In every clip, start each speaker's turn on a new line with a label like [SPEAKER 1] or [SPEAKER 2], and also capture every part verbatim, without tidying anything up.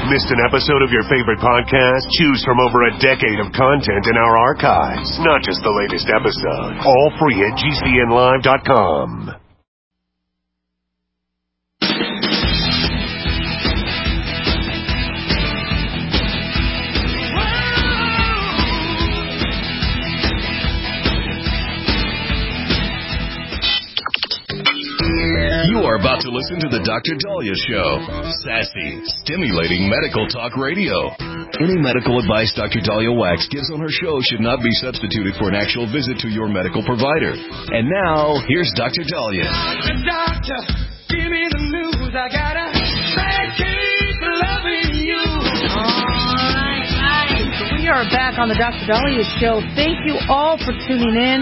[SPEAKER 1] Missed an episode of your favorite podcast? Choose from over a decade of content in our archives, not just the latest episode. All free at G C N live dot com.
[SPEAKER 2] You are about to listen to the Doctor Daliah Show. Sassy, stimulating medical talk radio. Any medical advice Doctor Daliah Wax gives on her show should not be substituted for an actual visit to your medical provider. And now, here's Doctor Daliah. Doctor, doctor, give me the news. I gotta keep loving you.
[SPEAKER 3] All right, right. So we are back on the Doctor Daliah Show. Thank you all for tuning in.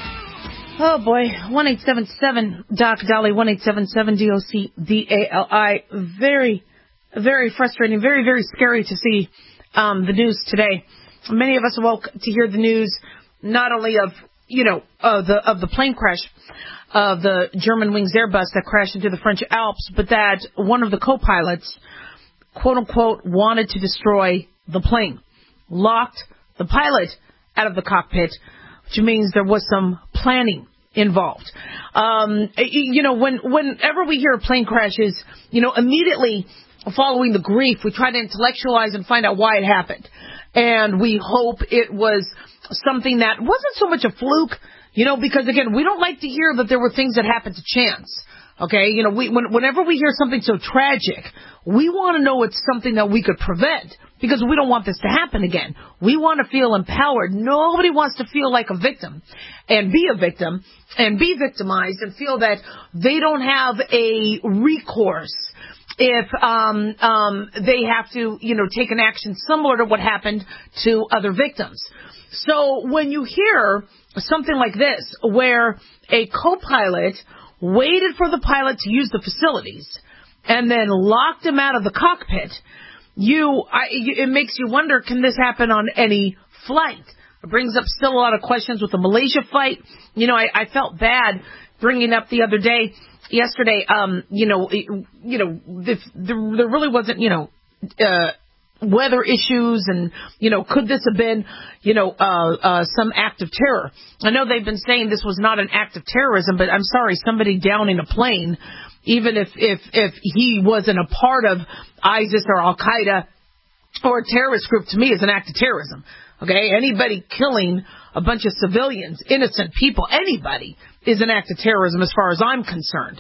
[SPEAKER 3] Oh, boy, one eight seven seven D O C Daliah, one eight seven seven D O C D A L I. Very, very frustrating, very, very scary to see um, the news today. Many of us awoke to hear the news not only of, you know, uh, the of the plane crash of the Germanwings Airbus that crashed into the French Alps, but that one of the co-pilots, quote-unquote, wanted to destroy the plane, locked the pilot out of the cockpit, which means there was some planning involved. Um, you know, when whenever we hear plane crashes, you know, immediately following the grief, we try to intellectualize and find out why it happened. And we hope it was something that wasn't so much a fluke, you know, because, again, we don't like to hear that there were things that happened to chance. Okay, you know, we, when, whenever we hear something so tragic, we want to know it's something that we could prevent because we don't want this to happen again. We want to feel empowered. Nobody wants to feel like a victim and be a victim and be victimized and feel that they don't have a recourse if um, um, they have to, you know, take an action similar to what happened to other victims. So when you hear something like this, where a co-pilot waited for the pilot to use the facilities and then locked him out of the cockpit, you, I, it makes you wonder, can this happen on any flight? It brings up still a lot of questions with the Malaysia flight. You know, I, I felt bad bringing up the other day, yesterday, um, you know, you know, if there, there really wasn't, you know, uh, weather issues and, you know, could this have been, you know, uh, uh, some act of terror? I know they've been saying this was not an act of terrorism, but I'm sorry, somebody downing a plane, even if, if, if he wasn't a part of ISIS or Al-Qaeda or a terrorist group, to me is an act of terrorism. Okay? Anybody killing a bunch of civilians, innocent people, anybody is an act of terrorism as far as I'm concerned.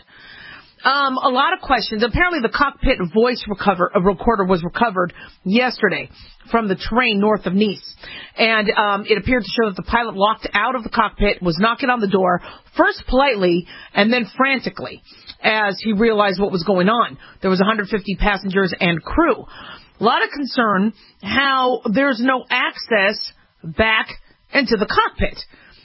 [SPEAKER 3] Um, a lot of questions. Apparently the cockpit voice recover, uh, recorder was recovered yesterday from the terrain north of Nice. And um, it appeared to show that the pilot locked out of the cockpit, was knocking on the door, first politely and then frantically, as he realized what was going on. There was one hundred fifty passengers and crew. A lot of concern how there's no access back into the cockpit.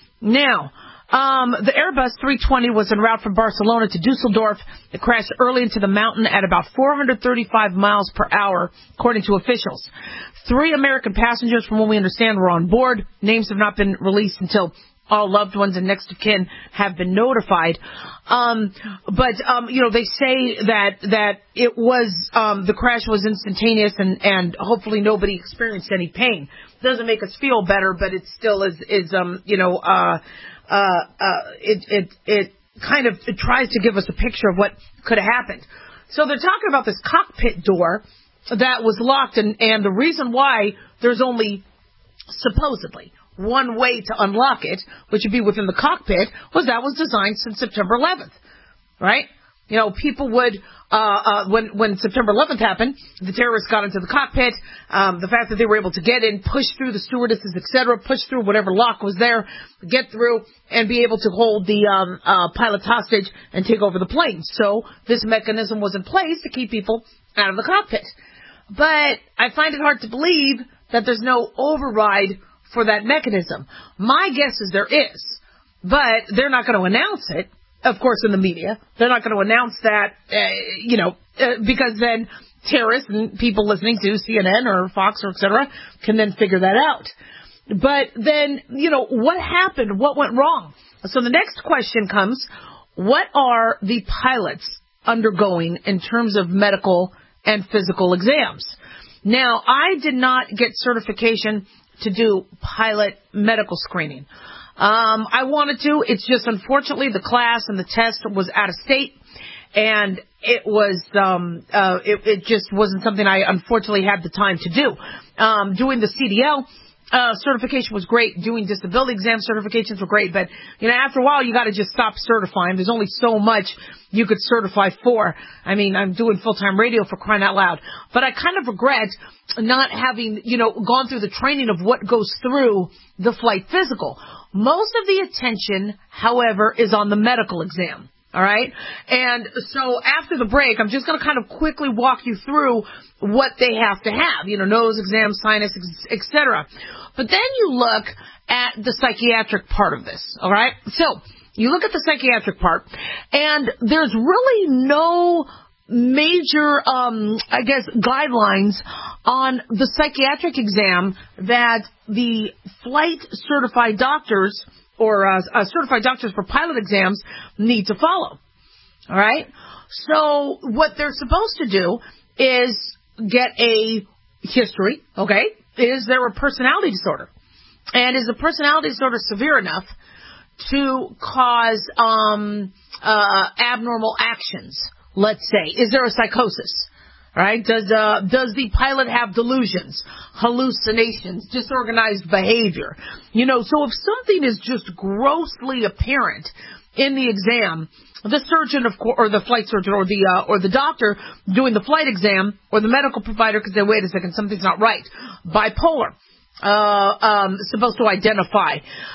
[SPEAKER 3] Now, Um, the Airbus three twenty was en route from Barcelona to Dusseldorf. It crashed early into the mountain at about four hundred thirty-five miles per hour, according to officials. Three American passengers, from what we understand, were on board. Names have not been released until all loved ones and next of kin have been notified. Um, but, um, you know, they say that, that it was, um, the crash was instantaneous and, and hopefully nobody experienced any pain. Doesn't make us feel better, but it still is, is, um, you know, uh, uh, uh, it, it, it kind of it tries to give us a picture of what could have happened. So they're talking about this cockpit door that was locked, and, and the reason why there's only supposedly one way to unlock it, which would be within the cockpit, was that was designed since September eleventh, right? You know, people would, uh, uh, when, when September eleventh happened, the terrorists got into the cockpit, um, the fact that they were able to get in, push through the stewardesses, et cetera, push through whatever lock was there, get through, and be able to hold the, um, uh, pilots hostage and take over the plane. So this mechanism was in place to keep people out of the cockpit. But I find it hard to believe that there's no override for that mechanism. My guess is there is, but they're not going to announce it, of course, in the media. They're not going to announce that, uh, you know, uh, because then terrorists and people listening to C N N or Fox or et cetera can then figure that out. But then, you know, what happened? What went wrong? So the next question comes, what are the pilots undergoing in terms of medical and physical exams? Now, I did not get certification to do pilot medical screening. Um, I wanted to. It's just, unfortunately, the class and the test was out of state, and it was, um, uh, it, it just wasn't something I unfortunately had the time to do. Um, doing the C D L Uh, certification was great. Doing disability exam certifications were great. But, you know, after a while, you got to just stop certifying. There's only so much you could certify for. I mean, I'm doing full-time radio, for crying out loud. But I kind of regret not having, you know, gone through the training of what goes through the flight physical. Most of the attention, however, is on the medical exam. All right. And so after the break, I'm just going to kind of quickly walk you through what they have to have, you know, nose exam, sinus, et cetera. But then you look at the psychiatric part of this. All right. So you look at the psychiatric part, and there's really no major, um, I guess, guidelines on the psychiatric exam that the flight certified doctors or uh, uh, certified doctors for pilot exams need to follow. All right? So what they're supposed to do is get a history, okay? Is there a personality disorder? And is the personality disorder severe enough to cause um, uh, abnormal actions, let's say? Is there a psychosis? All right. Does uh, does the pilot have delusions, hallucinations, disorganized behavior? You know, so if something is just grossly apparent in the exam, the surgeon, of course, or the flight surgeon, or the uh, or the doctor doing the flight exam, or the medical provider could say, "Wait a second, something's not right." Bipolar. Uh, um, supposed to identify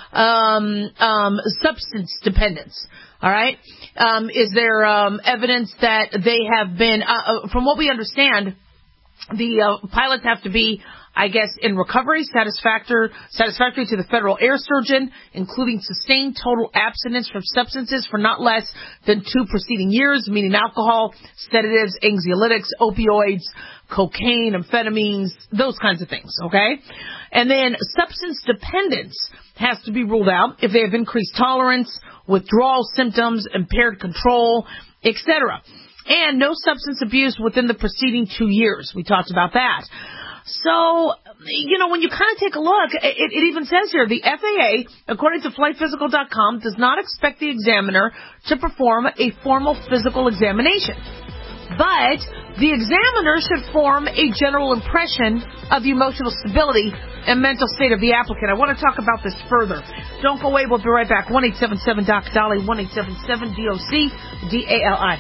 [SPEAKER 3] um, um, substance dependence. All right. Um, is there um, evidence that they have been, uh, from what we understand, the uh, pilots have to be, I guess, in recovery, satisfactory, satisfactory to the federal air surgeon, including sustained total abstinence from substances for not less than two preceding years, meaning alcohol, sedatives, anxiolytics, opioids, cocaine, amphetamines, those kinds of things, okay? And then substance dependence has to be ruled out if they have increased tolerance, withdrawal symptoms, impaired control, et cetera. And no substance abuse within the preceding two years. We talked about that. So, you know, when you kind of take a look, it, it even says here, the F A A, according to flight physical dot com, does not expect the examiner to perform a formal physical examination. But the examiner should form a general impression of the emotional stability and mental state of the applicant. I want to talk about this further. Don't go away. We'll be right back. one eight seven seven D O C Dolly, one eight seven seven D O C D A L I.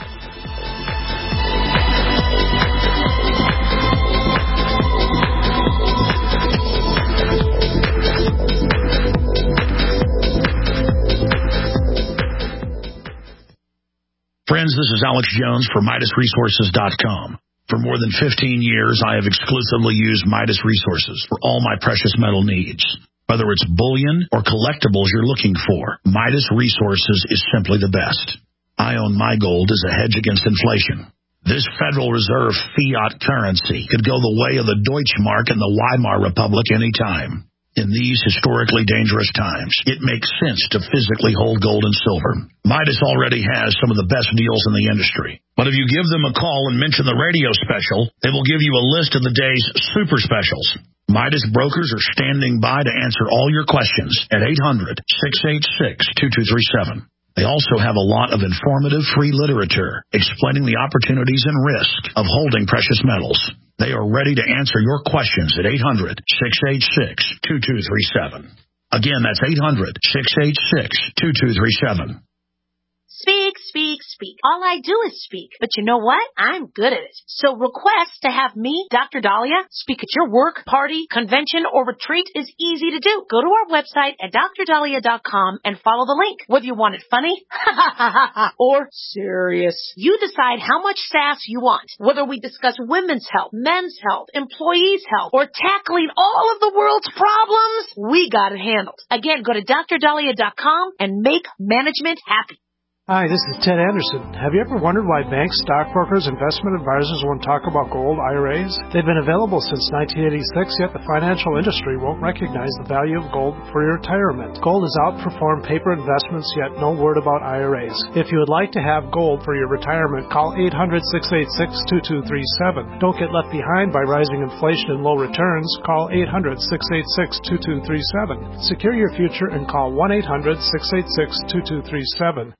[SPEAKER 4] Friends, this is Alex Jones for Midas Resources dot com. For more than fifteen years, I have exclusively used Midas Resources for all my precious metal needs. Whether it's bullion or collectibles you're looking for, Midas Resources is simply the best. I own my gold as a hedge against inflation. This Federal Reserve fiat currency could go the way of the Deutschmark and the Weimar Republic any time. In these historically dangerous times, it makes sense to physically hold gold and silver. Midas already has some of the best deals in the industry. But if you give them a call and mention the radio special, they will give you a list of the day's super specials. Midas brokers are standing by to answer all your questions at eight hundred, six eight six, two two three seven. They also have a lot of informative free literature explaining the opportunities and risk of holding precious metals. They are ready to answer your questions at eight hundred, six eight six, two two three seven. Again, that's eight hundred, six eight six, two two three seven.
[SPEAKER 5] Speak, speak, speak. All I do is speak. But you know what? I'm good at it. So request to have me, Doctor Dahlia, speak at your work, party, convention, or retreat is easy to do. Go to our website at Dr Dahlia dot com and follow the link. Whether you want it funny or serious, you decide how much sass you want. Whether we discuss women's health, men's health, employees' health, or tackling all of the world's problems, we got it handled. Again, go to Dr Dahlia dot com and make management happy.
[SPEAKER 6] Hi, this is Ted Anderson. Have you ever wondered why banks, stockbrokers, investment advisors won't talk about gold I R As? They've been available since nineteen eighty-six, yet the financial industry won't recognize the value of gold for your retirement. Gold has outperformed paper investments, yet no word about I R As. If you would like to have gold for your retirement, call eight hundred, six eight six, two two three seven. Don't get left behind by rising inflation and low returns. Call eight hundred, six eight six, two two three seven. Secure your future and call one eight hundred, six eight six, two two three seven.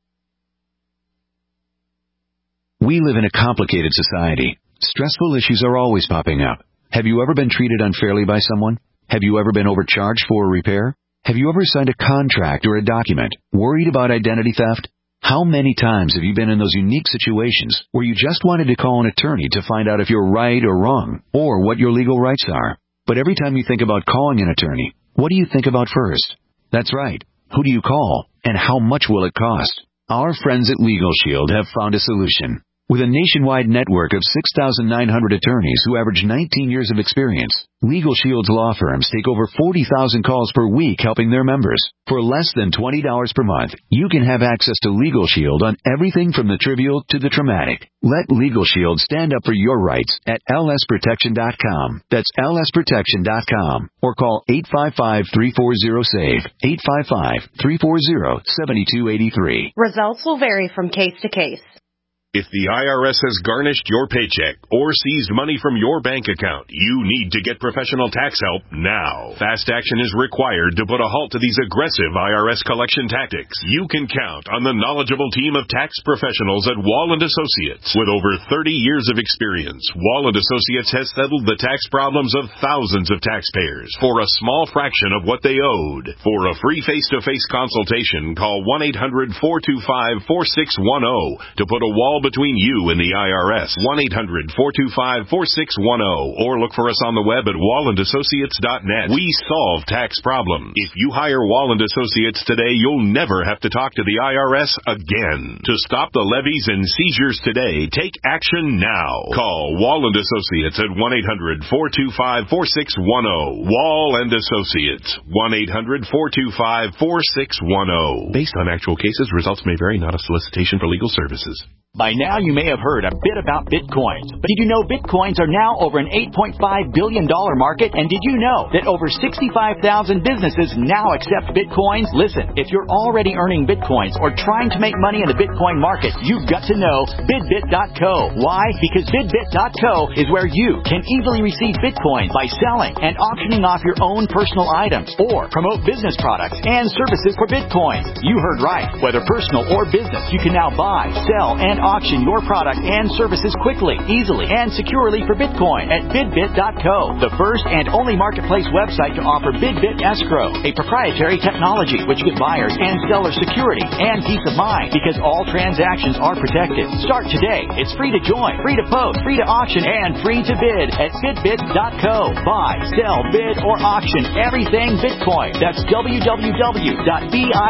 [SPEAKER 7] We live in a complicated society. Stressful issues are always popping up. Have you ever been treated unfairly by someone? Have you ever been overcharged for a repair? Have you ever signed a contract or a document worried about identity theft? How many times have you been in those unique situations where you just wanted to call an attorney to find out if you're right or wrong, or what your legal rights are? But every time you think about calling an attorney, what do you think about first? That's right. Who do you call, and how much will it cost? Our friends at Legal Shield have found a solution. With a nationwide network of six thousand nine hundred attorneys who average nineteen years of experience, Legal Shield's law firms take over forty thousand calls per week helping their members. For less than twenty dollars per month, you can have access to Legal Shield on everything from the trivial to the traumatic. Let Legal Shield stand up for your rights at L S protection dot com. That's L S protection dot com. Or call eight five five, three four zero, S A V E, eight five five, three four zero, seven two eight three.
[SPEAKER 8] Results will vary from case to case.
[SPEAKER 1] If the I R S has garnished your paycheck or seized money from your bank account, you need to get professional tax help now. Fast action is required to put a halt to these aggressive I R S collection tactics. You can count on the knowledgeable team of tax professionals at Wall and Associates. With over thirty years of experience, Wall and Associates has settled the tax problems of thousands of taxpayers for a small fraction of what they owed. For a free face-to-face consultation, call one eight hundred, four two five, four six one zero to put a wall between you and the I R S. one eight hundred, four two five, four six one zero or look for us on the web at wall and associates dot net. We solve tax problems. If you hire Wall and Associates today, you'll never have to talk to the I R S again. To stop the levies and seizures today, take action now. Call Wall and Associates at one eight hundred, four two five, four six one zero. Wall and Associates, one eight hundred, four two five, four six one zero. Based on actual cases, results may vary, not a solicitation for legal services.
[SPEAKER 9] By now, you may have heard a bit about Bitcoins. But did you know Bitcoins are now over an eight point five billion dollars market? And did you know that over sixty-five thousand businesses now accept Bitcoins? Listen, if you're already earning Bitcoins or trying to make money in the Bitcoin market, you've got to know Bidbit dot co. Why? Because Bidbit dot co is where you can easily receive Bitcoins by selling and auctioning off your own personal items or promote business products and services for Bitcoins. You heard right. Whether personal or business, you can now buy, sell, and auction your product and services quickly, easily, and securely for Bitcoin at Bidbit dot co, the first and only marketplace website to offer Bidbit Escrow, a proprietary technology which gives buyers and sellers security and peace of mind because all transactions are protected. Start today. It's free to join, free to post, free to auction, and free to bid at Bidbit dot co. Buy, sell, bid, or auction everything Bitcoin. That's w w w dot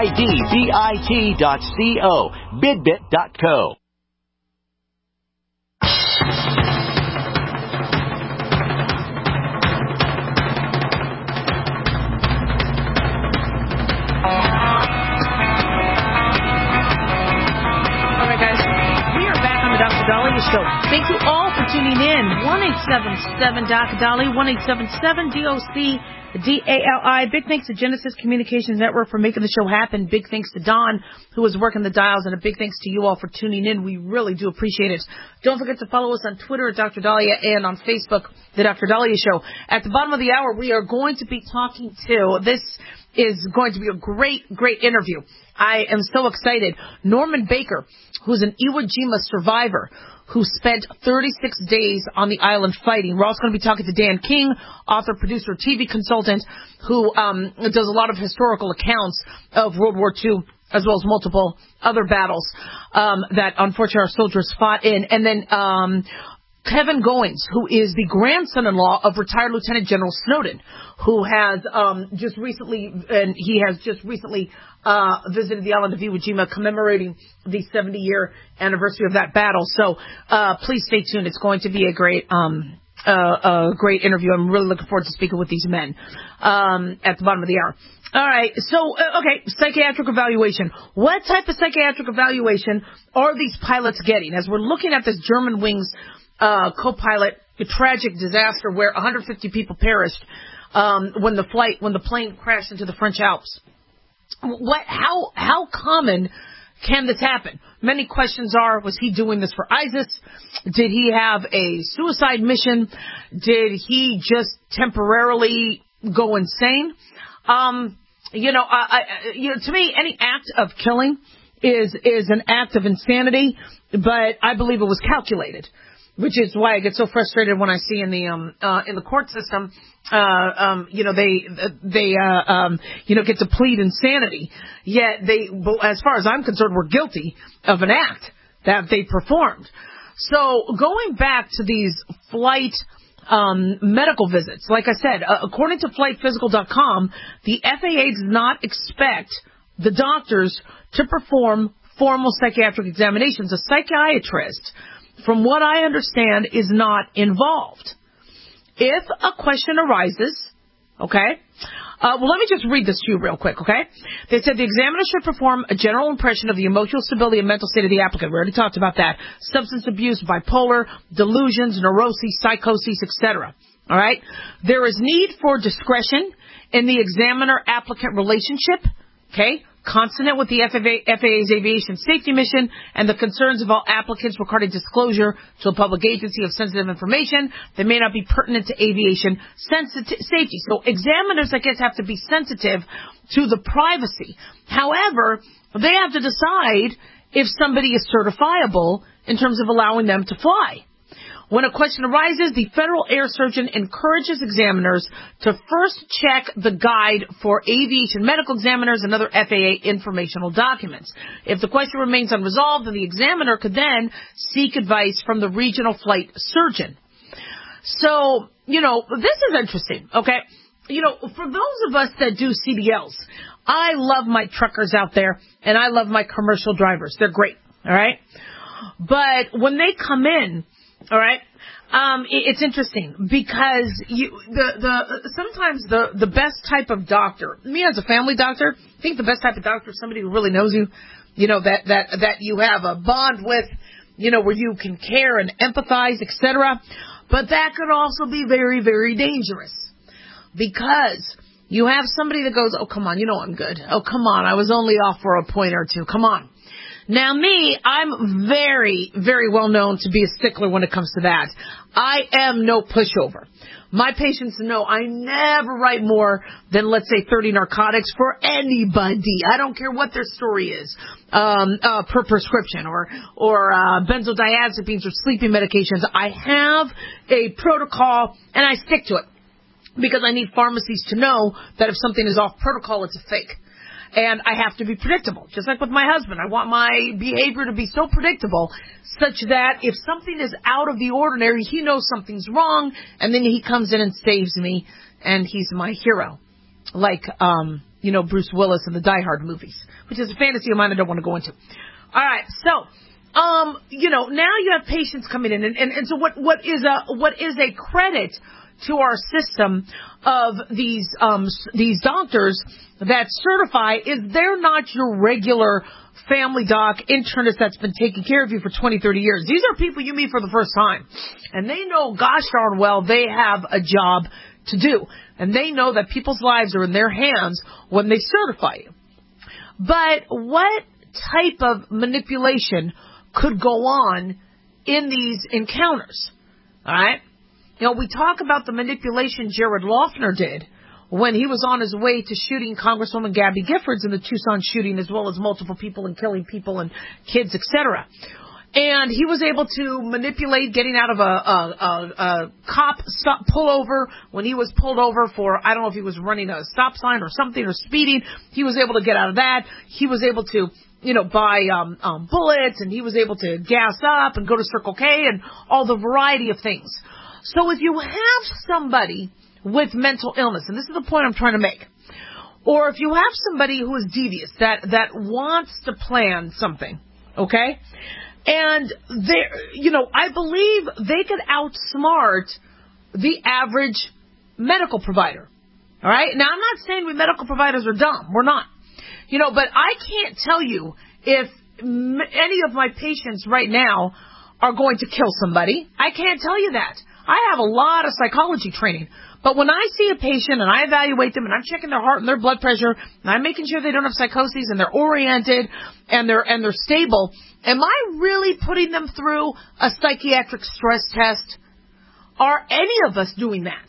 [SPEAKER 9] bidbit dot co. Bidbit dot co.
[SPEAKER 3] Show. Thank you all for tuning in. one eight seven seven D O C Dolly, one eight seven seven D O C D A L I. Big thanks to Genesis Communications Network for making the show happen. Big thanks to Don, who was working the dials, and a big thanks to you all for tuning in. We really do appreciate it. Don't forget to follow us on Twitter at Doctor Dahlia and on Facebook, The Doctor Dahlia Show. At the bottom of the hour, we are going to be talking to, this is going to be a great, great interview. I am so excited. Norman Baker, who's an Iwo Jima survivor, who spent thirty-six days on the island fighting. We're also going to be talking to Dan King, author, producer, T V consultant, who um, does a lot of historical accounts of World War Two, as well as multiple other battles um, that, unfortunately, our soldiers fought in. And then um, Kevin Goins, who is the grandson-in-law of retired Lieutenant General Snowden, who has um, just recently, and he has just recently uh, visited the island of Iwo Jima, commemorating the seventy-year anniversary of that battle. So uh, please stay tuned. It's going to be a great, um, uh, a great interview. I'm really looking forward to speaking with these men um, at the bottom of the hour. All right, so, uh, okay, psychiatric evaluation. What type of psychiatric evaluation are these pilots getting? As we're looking at this Germanwings uh, co-pilot, a tragic disaster where one hundred fifty people perished um, when the flight, when the plane crashed into the French Alps. What, how, how common can this happen? Many questions are, was he doing this for ISIS? Did he have a suicide mission? Did he just temporarily go insane? Um, you know, I, I, you know, to me, any act of killing is, is an act of insanity, but I believe it was calculated, which is why I get so frustrated when I see in the, um, uh, in the court system, uh, um, you know, they, they, uh, um, you know, get to plead insanity, yet they, as far as I'm concerned, were guilty of an act that they performed. So going back to these flight Um, medical visits. Like I said, uh, according to flight physical dot com, the F A A does not expect the doctors to perform formal psychiatric examinations. A psychiatrist, from what I understand, is not involved. If a question arises, okay, uh, well, let me just read this to you real quick, okay? They said the examiner should perform a general impression of the emotional stability and mental state of the applicant. We already talked about that. Substance abuse, bipolar, delusions, neuroses, psychoses, et cetera. All right? There is need for discretion in the examiner-applicant relationship, okay, consonant with the F A A's aviation safety mission and the concerns of all applicants regarding disclosure to a public agency of sensitive information that may not be pertinent to aviation sensitive safety. So examiners, I guess, have to be sensitive to the privacy. However, they have to decide if somebody is certifiable in terms of allowing them to fly. When a question arises, the Federal Air Surgeon encourages examiners to first check the guide for aviation medical examiners and other F A A informational documents. If the question remains unresolved, then the examiner could then seek advice from the regional flight surgeon. So, you know, this is interesting, okay? You know, for those of us that do C D Ls, I love my truckers out there, and I love my commercial drivers. They're great, all right? But when they come in, all right, um, it's interesting because you, the, the, sometimes the, the best type of doctor, me as a family doctor, I think the best type of doctor is somebody who really knows you, you know, that, that, that you have a bond with, you know, where you can care and empathize, et cetera. But that could also be very, very dangerous because you have somebody that goes, oh, come on, you know I'm good. Oh, come on, I was only off for a point or two. Come on. Now, me, I'm very, very well known to be a stickler when it comes to that. I am no pushover. My patients know I never write more than, let's say, thirty narcotics for anybody. I don't care what their story is, um, uh, per prescription or, or, uh, benzodiazepines or sleeping medications. I have a protocol and I stick to it because I need pharmacies to know that if something is off protocol, it's a fake. And I have to be predictable. Just like with my husband, I want my behavior to be so predictable such that if something is out of the ordinary, he knows something's wrong, and then he comes in and saves me, and he's my hero. Like, um, you know, Bruce Willis in the Die Hard movies, which is a fantasy of mine I don't want to go into. All right, so, um, you know, now you have patients coming in, and, and, and so what, what is a, what is a credit to our system of these, um, these doctors that certify is they're not your regular family doc internist that's been taking care of you for twenty, thirty years. These are people you meet for the first time. And they know, gosh darn well, they have a job to do. And they know that people's lives are in their hands when they certify you. But what type of manipulation could go on in these encounters? All right? You know, we talk about the manipulation Jared Loughner did when he was on his way to shooting Congresswoman Gabby Giffords in the Tucson shooting, as well as multiple people and killing people and kids, et cetera. And he was able to manipulate getting out of a, a, a, a cop stop pullover when he was pulled over for, I don't know if he was running a stop sign or something or speeding. He was able to get out of that. He was able to, you know, buy um, um, bullets, and he was able to gas up and go to Circle K and all the variety of things. So if you have somebody with mental illness, and this is the point I'm trying to make, or if you have somebody who is devious, that, that wants to plan something, okay, and they, you know, I believe they could outsmart the average medical provider. All right? Now, I'm not saying we medical providers are dumb. We're not. You know, but I can't tell you if m- any of my patients right now are going to kill somebody. I can't tell you that. I have a lot of psychology training. But when I see a patient and I evaluate them and I'm checking their heart and their blood pressure and I'm making sure they don't have psychoses and they're oriented and they're and they're stable, am I really putting them through a psychiatric stress test? Are any of us doing that?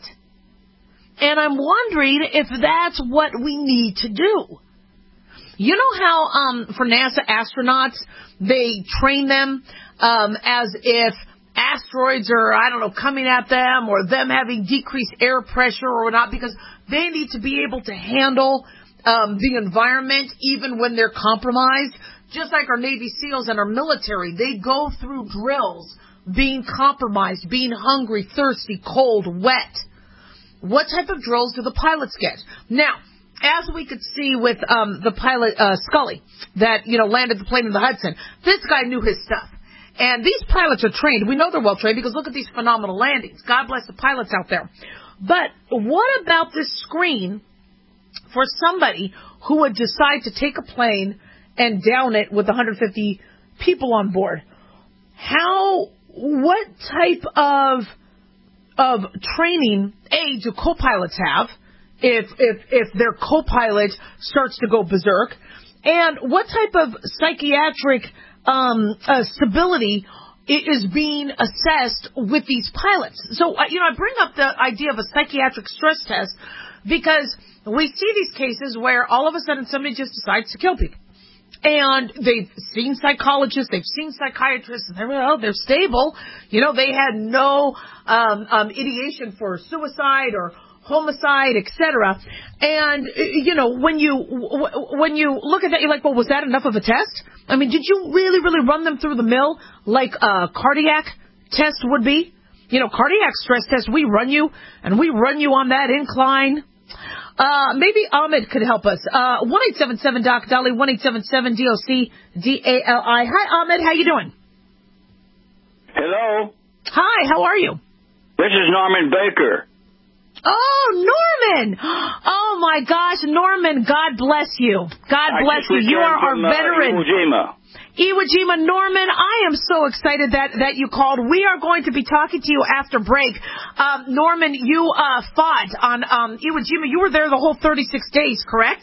[SPEAKER 3] And I'm wondering if that's what we need to do. You know how um, for NASA astronauts, they train them um, as if asteroids are, I don't know, coming at them or them having decreased air pressure or not, because they need to be able to handle um, the environment even when they're compromised. Just like our Navy SEALs and our military, they go through drills being compromised, being hungry, thirsty, cold, wet. What type of drills do the pilots get? Now, as we could see with um, the pilot uh, Scully that, you know, landed the plane in the Hudson, this guy knew his stuff. And these pilots are trained. We know they're well trained because look at these phenomenal landings. God bless the pilots out there. But what about this screen for somebody who would decide to take a plane and down it with one hundred fifty people on board? How, what type of of training, A, do co-pilots have if if if their co-pilot starts to go berserk? And what type of psychiatric Um, uh, stability is being assessed with these pilots? So, uh, you know, I bring up the idea of a psychiatric stress test because we see these cases where all of a sudden somebody just decides to kill people. And they've seen psychologists, they've seen psychiatrists, and they're, well, they're stable. You know, they had no um, um, ideation for suicide or homicide, et cetera. And, you know, when you when you look at that, you're like, well, was that enough of a test? I mean, did you really, really run them through the mill like a cardiac test would be? You know, cardiac stress test, we run you, and we run you on that incline. Uh, maybe Ahmed could help us. Uh, one eight seven seven Doc Dolly, one eight seven seven D O C D A L I. Hi, Ahmed. How you doing?
[SPEAKER 10] Hello.
[SPEAKER 3] Hi, how are you?
[SPEAKER 10] This is Norman Baker.
[SPEAKER 3] Oh, Norman! Oh, my gosh, Norman, God bless you. God bless you. You are our
[SPEAKER 10] from, uh,
[SPEAKER 3] veteran.
[SPEAKER 10] Iwo Jima.
[SPEAKER 3] Iwo Jima. Norman, I am so excited that, that you called. We are going to be talking to you after break. Um, Norman, you uh, fought on um, Iwo Jima. You were there the whole thirty-six days, correct?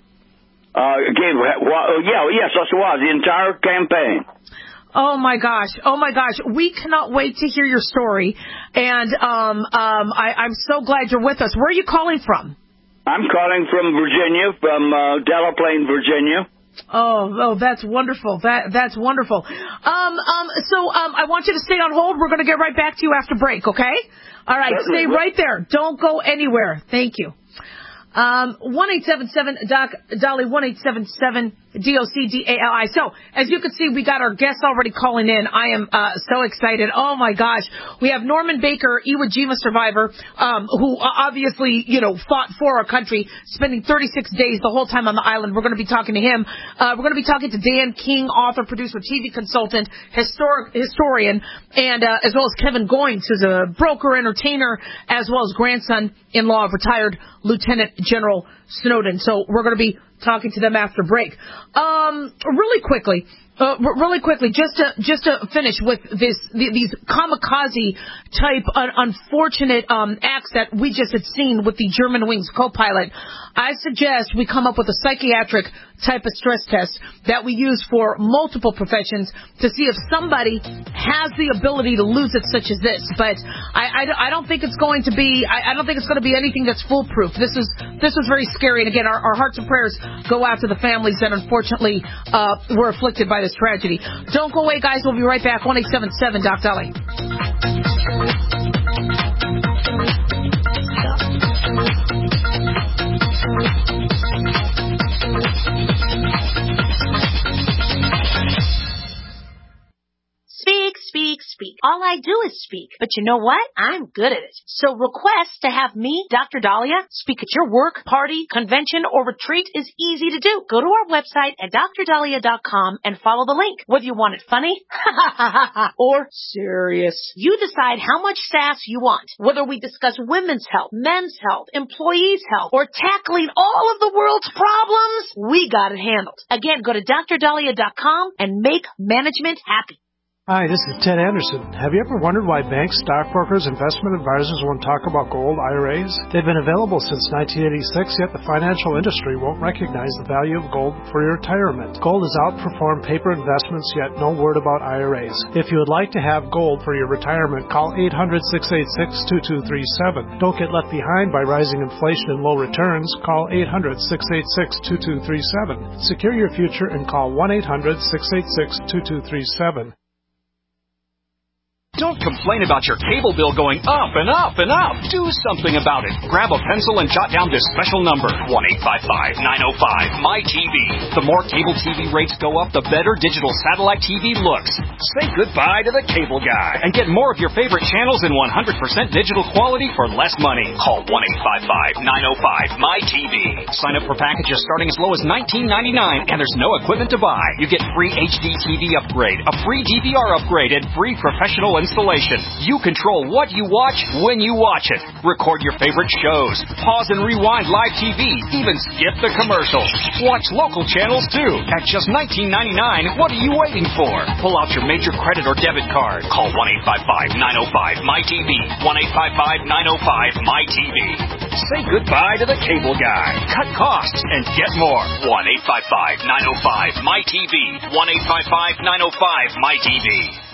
[SPEAKER 10] Uh, okay, well, yeah, yes, that's it was, the entire campaign.
[SPEAKER 3] Oh, my gosh. Oh, my gosh. We cannot wait to hear your story. And um, um, I, I'm so glad you're with us. Where are you calling from?
[SPEAKER 10] I'm calling from Virginia, from uh, Delaplane, Virginia.
[SPEAKER 3] Oh, oh, that's wonderful. That That's wonderful. Um, um, so um, I want you to stay on hold. We're going to get right back to you after break, okay? All right,
[SPEAKER 10] Certainly.
[SPEAKER 3] stay right there. Don't go anywhere. Thank you. Um, one eight seven seven Doc Dolly, one eight seven seven D O C D A L I. So, as you can see, we got our guests already calling in. I am uh, so excited. Oh, my gosh. We have Norman Baker, Iwo Jima survivor, um, who obviously, you know, fought for our country, spending thirty-six days the whole time on the island. We're going to be talking to him. Uh, we're going to be talking to Dan King, author, producer, T V consultant, historic, historian, and uh, as well as Kevin Goins, who's a broker, entertainer, as well as grandson-in-law of retired Lieutenant General Snowden. So we're going to be talking to them after break. Um, really quickly, uh, really quickly, just to just to finish with this, the, these kamikaze type un- unfortunate um, acts that we just had seen with the Germanwings co-pilot. I suggest we come up with a psychiatric type of stress test that we use for multiple professions to see if somebody has the ability to lose it such as this. But I, I, I don't think it's going to be, I, I don't think it's going to be anything that's foolproof. This is, this was very scary. And again, our, our hearts and prayers go out to the families that unfortunately uh, were afflicted by this tragedy. Don't go away, guys. We'll be right back. one eight seven seven Doc Dolly.
[SPEAKER 5] Speak, speak, speak. All I do is speak. But you know what? I'm good at it. So request to have me, Doctor Dahlia, speak at your work, party, convention, or retreat is easy to do. Go to our website at d r dahlia dot com and follow the link. Whether you want it funny or serious, you decide how much sass you want. Whether we discuss women's health, men's health, employees' health, or tackling all of the world's problems, we got it handled. Again, go to d r dahlia dot com and make management happy.
[SPEAKER 6] Hi, this is Ted Anderson. Have you ever wondered why banks, stockbrokers, investment advisors won't talk about gold I R As? They've been available since nineteen eighty-six, yet the financial industry won't recognize the value of gold for your retirement. Gold has outperformed paper investments, yet no word about I R As. If you would like to have gold for your retirement, call eight hundred, six eight six, two two three seven. Don't get left behind by rising inflation and low returns. Call eight hundred, six eight six, two two three seven. Secure your future and call one eight hundred, six eight six, two two three seven.
[SPEAKER 11] Don't complain about your cable bill going up and up and up. Do something about it. Grab a pencil and jot down this special number, one eight five five, nine oh five, M Y T V. The more cable T V rates go up, the better digital satellite T V looks. Say goodbye to the cable guy and get more of your favorite channels in one hundred percent digital quality for less money. Call one eight five five, nine oh five, M Y T V. Sign up for packages starting as low as nineteen ninety-nine, and there's no equipment to buy. You get free H D T V upgrade, a free D V R upgrade, and free professional installation. You control what you watch when you watch it. Record your favorite shows. Pause and rewind live T V. Even skip the commercials. Watch local channels too. At just nineteen ninety-nine, what are you waiting for? Pull out your major credit or debit card. Call one eight five five, nine oh five, M Y T V. one eight five five, nine oh five, M Y T V. Say goodbye to the cable guy. Cut costs and get more. one eight five five, nine oh five, M Y T V. one eight five five, nine oh five, M Y T V.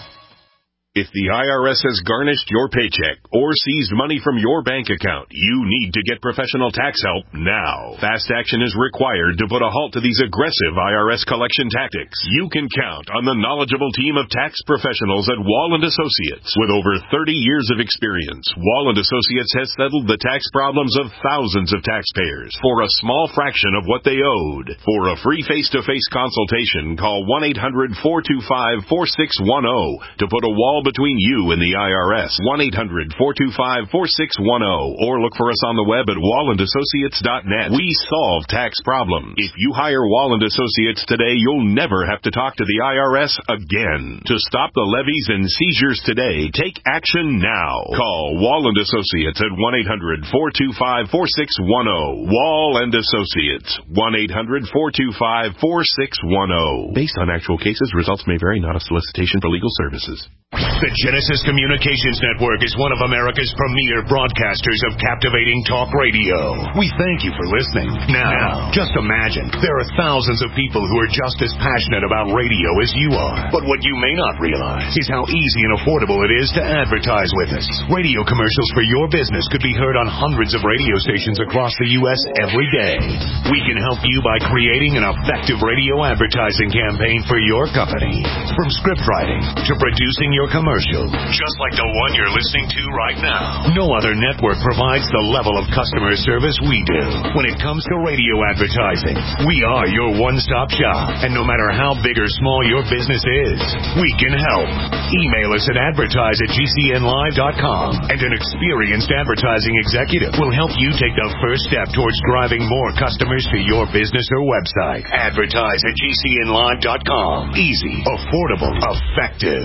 [SPEAKER 1] If the I R S has garnished your paycheck or seized money from your bank account, you need to get professional tax help now. Fast action is required to put a halt to these aggressive I R S collection tactics. You can count on the knowledgeable team of tax professionals at Wall and Associates. With over thirty years of experience, Wall and Associates has settled the tax problems of thousands of taxpayers for a small fraction of what they owed. For a free face-to-face consultation, call one eight hundred, four two five, four six one zero to put a wall between you and the I R S. one eight hundred, four two five, four six one zero or look for us on the web at wall and associates dot net. We solve tax problems. If you hire Wall and Associates today, you'll never have to talk to the I R S again. To stop the levies and seizures today, take action now. Call Wall and Associates at one eight hundred, four two five, four six one zero. Wall and Associates, one eight hundred, four two five, four six one zero. Based on actual cases, results may vary, not a solicitation for legal services.
[SPEAKER 12] The Genesis Communications Network is one of America's premier broadcasters of captivating talk radio. We thank you for listening. Now, just imagine, there are thousands of people who are just as passionate about radio as you are. But what you may not realize is how easy and affordable it is to advertise with us. Radio commercials for your business could be heard on hundreds of radio stations across the U S every day. We can help you by creating an effective radio advertising campaign for your company. From script writing to producing your commercial, just like the one you're listening to right now. No other network provides the level of customer service we do. When it comes to radio advertising, we are your one-stop shop. And no matter how big or small your business is, we can help. Email us at advertise at g c n live dot com, and an experienced advertising executive will help you take the first step towards driving more customers to your business or website. Advertise at g c n live dot com. Easy, affordable, effective.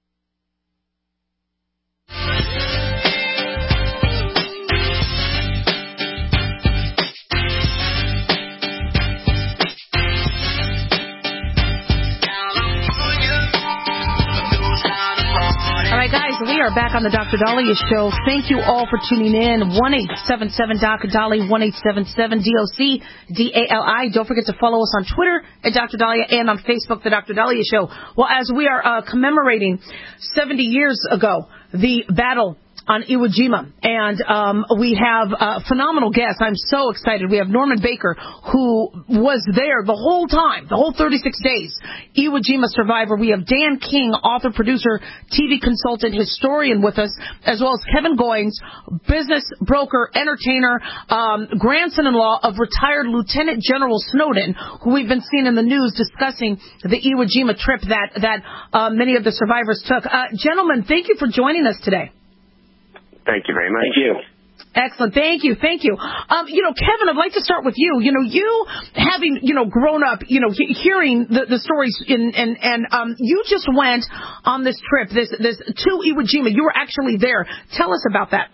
[SPEAKER 3] We are back on the Doctor Dahlia Show. Thank you all for tuning in. one eight seven seven D O C Dali, one eight seven seven D O C D A L I. Don't forget to follow us on Twitter at Doctor Dahlia and on Facebook, The Doctor Dahlia Show. Well, as we are uh, commemorating seventy years ago, the battle on Iwo Jima. And um, we have a phenomenal guests. I'm so excited. We have Norman Baker, who was there the whole time, the whole thirty-six days, Iwo Jima survivor. We have Dan King, author, producer, T V consultant, historian with us, as well as Kevin Goins, business broker, entertainer, um, grandson-in-law of retired Lieutenant General Snowden, who we've been seeing in the news discussing the Iwo Jima trip that, that uh, many of the survivors took. Uh, gentlemen, thank you for joining us today.
[SPEAKER 13] Thank you very much. Thank you.
[SPEAKER 3] Excellent. Thank you. Thank you. Um, you know, Kevin, I'd like to start with you. You know, you having, you know, grown up, you know, he- hearing the, the stories in, and, and, um, you just went on this trip, this, this, to Iwo Jima. You were actually there. Tell us about that.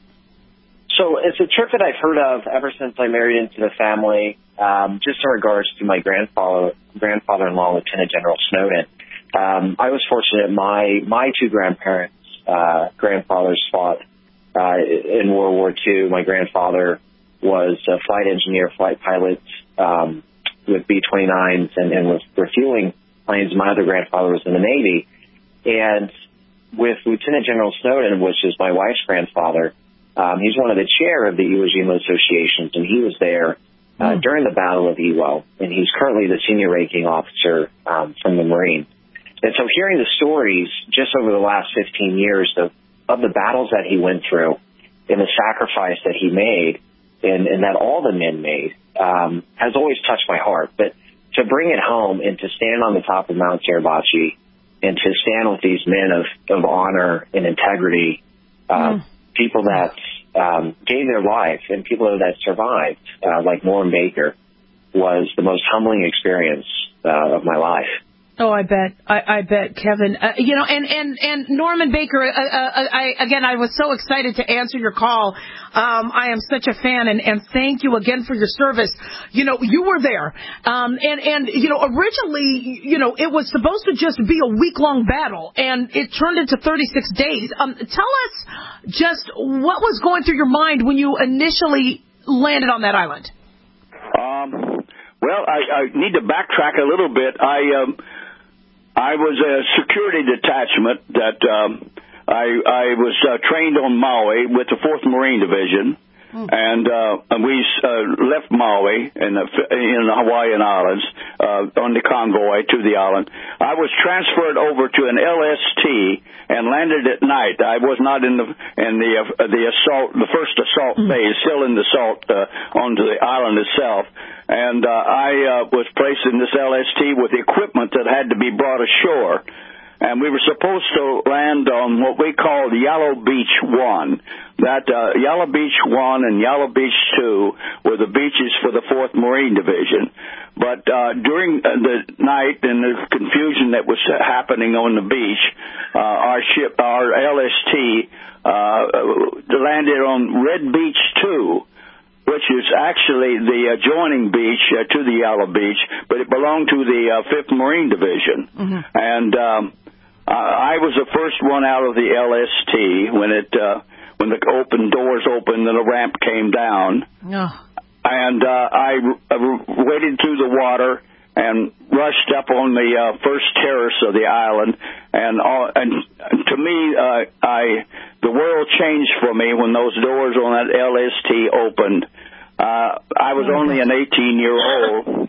[SPEAKER 13] So it's a trip that I've heard of ever since I married into the family, um, just in regards to my grandfather, grandfather-in-law, Lieutenant General Snowden. Um, I was fortunate. My, my two grandparents, uh, grandfathers fought Uh, in World War Two. My grandfather was a flight engineer, flight pilot um, with B twenty-nines and, and was refueling planes. My other grandfather was in the Navy. And with Lieutenant General Snowden, which is my wife's grandfather, um, he's one of the chair of the Iwo Jima Associations, and he was there uh, mm. during the Battle of Iwo, and he's currently the senior ranking officer um, from the Marines. And so hearing the stories just over the last fifteen years of of the battles that he went through and the sacrifice that he made and, and that all the men made um, has always touched my heart. But to bring it home and to stand on the top of Mount Suribachi and to stand with these men of, of honor and integrity, uh, mm. people that um, gave their life and people that survived, uh, like Norman Baker, was the most humbling experience uh, of my life.
[SPEAKER 3] Oh, I bet. I, I bet, Kevin. Uh, you know, and, and, and Norman Baker, uh, uh, I, again, I was so excited to answer your call. Um, I am such a fan, and, and thank you again for your service. You know, you were there. Um, and, and, you know, originally, you know, it was supposed to just be a week-long battle, and it turned into thirty-six days. Um, tell us just what was going through your mind when you initially landed on that island.
[SPEAKER 10] Um, well, I, I need to backtrack a little bit. I, um, I was a security detachment that um, I, I was uh, trained on Maui with the fourth Marine Division, mm. and, uh, and we uh, left Maui in the, in the Hawaiian Islands uh, on the convoy to the island. I was transferred over to an L S T and landed at night. I was not in the in the uh, the assault, the first assault mm. phase, still in the assault uh, onto the island itself. And uh, I uh, was placed in this L S T with equipment that had to be brought ashore. And we were supposed to land on what we called Yellow Beach one. That uh, Yellow Beach one and Yellow Beach two were the beaches for the fourth Marine Division. But uh, during the night and the confusion that was happening on the beach, uh, our ship, our L S T, uh, landed on Red Beach two, which is actually the adjoining beach uh, to the Yellow Beach, but it belonged to the uh, fifth Marine Division. Mm-hmm. And um, I was the first one out of the L S T when it uh, when the open doors opened and the ramp came down. Oh. And uh, I r- waded through the water and rushed up on the uh, first terrace of the island. And, all, and to me, uh, I the world changed for me when those doors on that L S T opened. Uh, I was only an eighteen-year-old,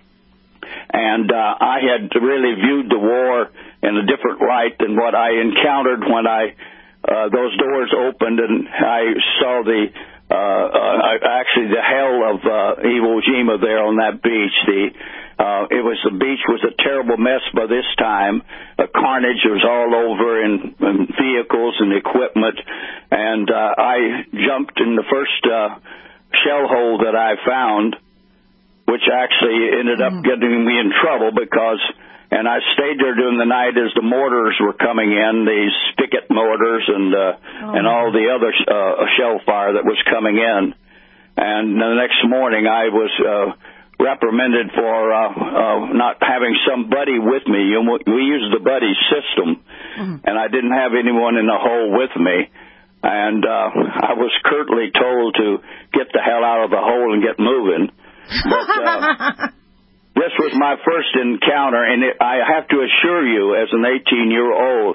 [SPEAKER 10] and uh, I had really viewed the war in a different light than what I encountered when I uh, those doors opened and I saw the uh, uh, actually the hell of uh, Iwo Jima there on that beach. The uh, it was the beach was a terrible mess by this time. The carnage was all over in, in vehicles and equipment, and uh, I jumped in the first uh, shell hole that I found, which actually ended up getting me in trouble because, and I stayed there during the night as the mortars were coming in, these spigot mortars and uh, oh. and all the other uh, shell fire that was coming in. And the next morning I was uh, reprimanded for uh, uh, not having somebody with me. You know, we used the buddy system, mm-hmm. and I didn't have anyone in the hole with me. And uh, I was curtly told to get the hell out of the hole and get moving. But, uh, this was my first encounter, and it, I have to assure you, as an eighteen-year-old,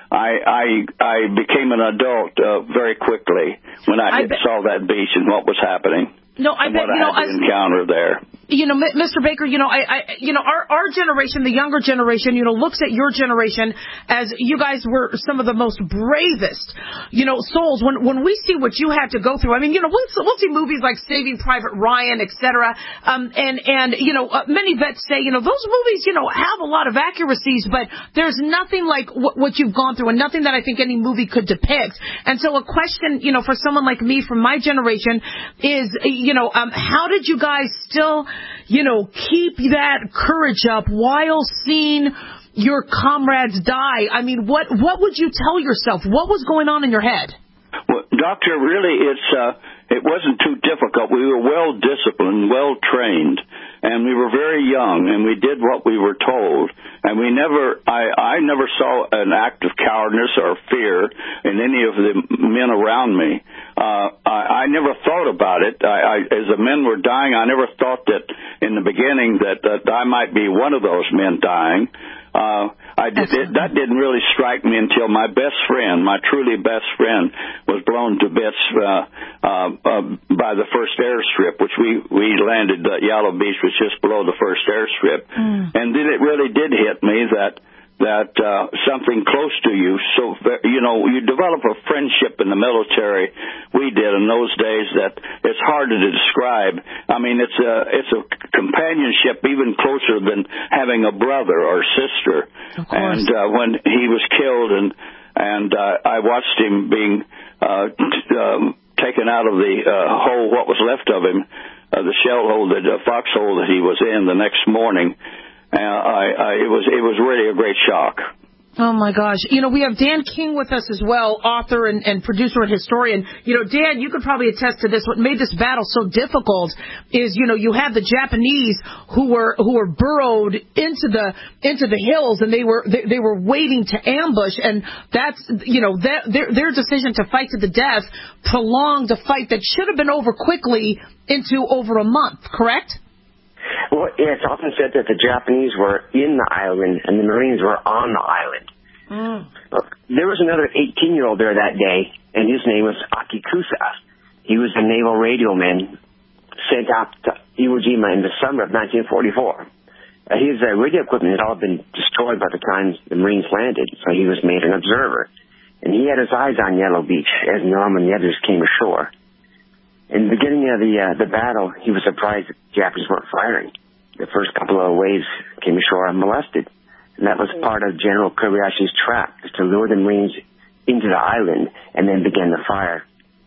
[SPEAKER 10] I I I became an adult uh, very quickly when I, I saw that beach and what was happening.
[SPEAKER 3] No, I
[SPEAKER 10] and
[SPEAKER 3] bet
[SPEAKER 10] what
[SPEAKER 3] you
[SPEAKER 10] I
[SPEAKER 3] know
[SPEAKER 10] had to
[SPEAKER 3] I,
[SPEAKER 10] encounter there.
[SPEAKER 3] You know, Mister Baker, you know, I, I, you know, our, our generation, the younger generation, you know, looks at your generation as you guys were some of the most bravest, you know, souls. When, when we see what you had to go through, I mean, you know, we'll, we'll see movies like Saving Private Ryan, et cetera. Um, and, and, you know, uh, many vets say, you know, those movies, you know, have a lot of accuracies, but there's nothing like w- what you've gone through and nothing that I think any movie could depict. And so a question, you know, for someone like me from my generation is, you know, um, how did you guys still, you know, keep that courage up while seeing your comrades die? I mean, what what would you tell yourself? What was going on in your head?
[SPEAKER 10] Well, Doctor, really, it's uh, it wasn't too difficult. We were well disciplined, well trained, and we were very young, and we did what we were told. And we never, I, I never saw an act of cowardice or fear in any of the men around me. Uh, I, I never thought about it. I, I, as the men were dying, I never thought that in the beginning that, that I might be one of those men dying. Uh, I did, it, that didn't really strike me until my best friend, my truly best friend, was blown to bits uh, uh, uh, by the first airstrip, which we, we landed at Yellow Beach, was just below the first airstrip. Mm. And then it really did hit me that that uh, something close to you, so, you know, you develop a friendship in the military, we did in those days, that it's hard to describe. I mean, it's a, it's a companionship even closer than having a brother or sister.
[SPEAKER 3] Of course.
[SPEAKER 10] And uh, when he was killed and, and uh, I watched him being uh, t- um, taken out of the uh, hole, what was left of him, uh, the shell hole, the uh, foxhole that he was in the next morning, Uh, I, I, it was it was really a great shock.
[SPEAKER 3] Oh, my gosh. You know, we have Dan King with us as well, author and, and producer and historian. You know, Dan, you could probably attest to this. What made this battle so difficult is, you know, you had the Japanese who were who were burrowed into the into the hills, and they were they, they were waiting to ambush. And that's, you know, their, their their decision to fight to the death prolonged a fight that should have been over quickly into over a month, correct?
[SPEAKER 14] Well, yeah, it's often said that the Japanese were in the island and the Marines were on the island. Mm. There was another eighteen-year-old there that day, and his name was Akikusa. He was a naval radio man sent out to Iwo Jima in the summer of nineteen forty-four. Uh, his uh, radio equipment had all been destroyed by the time the Marines landed, so he was made an observer. And he had his eyes on Yellow Beach as Norm and the others came ashore. In the beginning of the uh, the battle, he was surprised that the Japanese weren't firing. The first couple of waves came ashore unmolested, and that was part of General Kobayashi's trap, to lure the Marines into the island and then begin the fire.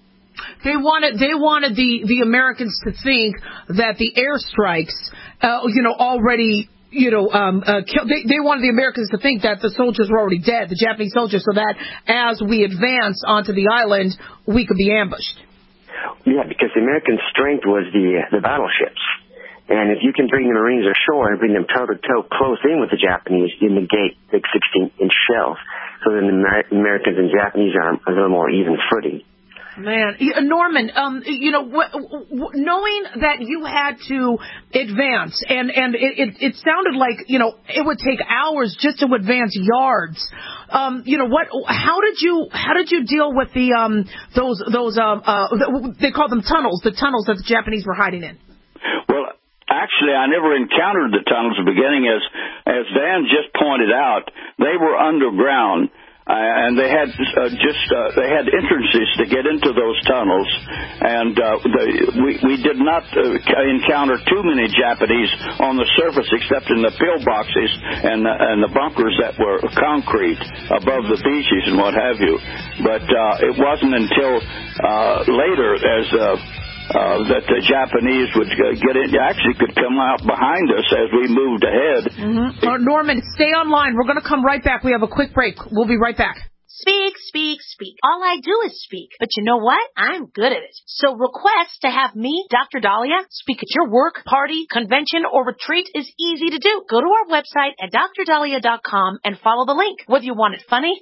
[SPEAKER 3] They wanted they wanted the, the Americans to think that the airstrikes, uh, you know, already, you know, um, uh, kill, they, they wanted the Americans to think that the soldiers were already dead, the Japanese soldiers, so that as we advance onto the island, we could be ambushed.
[SPEAKER 14] Yeah, because the American strength was the the battleships. And if you can bring the Marines ashore and bring them toe-to-toe close in with the Japanese, you negate big sixteen-inch shells. So then the Amer- Americans and Japanese are a little more even footing.
[SPEAKER 3] Man, Norman, um, you know, w- w- knowing that you had to advance, and, and it, it, it sounded like, you know, it would take hours just to advance yards. Um, you know, what? How did you how did you deal with the um those those uh, uh they call them tunnels, the tunnels that the Japanese were hiding in?
[SPEAKER 10] Well, actually, I never encountered the tunnels at the beginning. As as Dan just pointed out, they were underground. Uh, and they had uh, just uh, they had entrances to get into those tunnels, and uh, the, we we did not uh, encounter too many Japanese on the surface, except in the pillboxes and uh, and the bunkers that were concrete above the beaches and what have you. But uh, it wasn't until uh, later as uh, Uh, that the Japanese would uh, get in, actually could come out behind us as we moved ahead.
[SPEAKER 3] Mm-hmm. Uh, Norman, stay online. We're going to come right back. We have a quick break. We'll be right back.
[SPEAKER 5] Speak, speak, speak. All I do is speak. But you know what? I'm good at it. So request to have me, Doctor Dahlia, speak at your work, party, convention, or retreat is easy to do. Go to our website at dr dahlia dot com and follow the link. Whether you want it funny